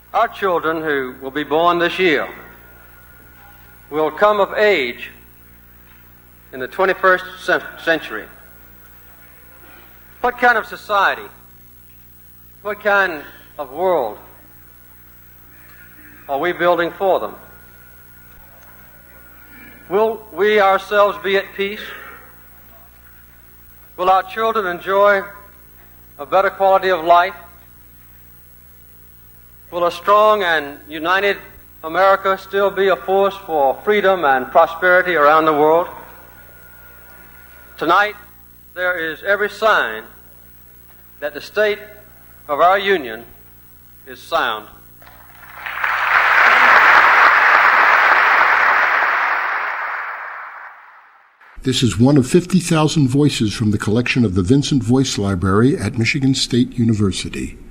Our children who will be born this year will come of age in the 21st century. What kind of society, what kind of world are we building for them? Will we ourselves be at peace? Will our children enjoy a better quality of life? Will a strong and united America still be a force for freedom and prosperity around the world? Tonight, there is every sign that the state of our Union is sound. This is one of 50,000 voices from the collection of the Vincent Voice Library at Michigan State University.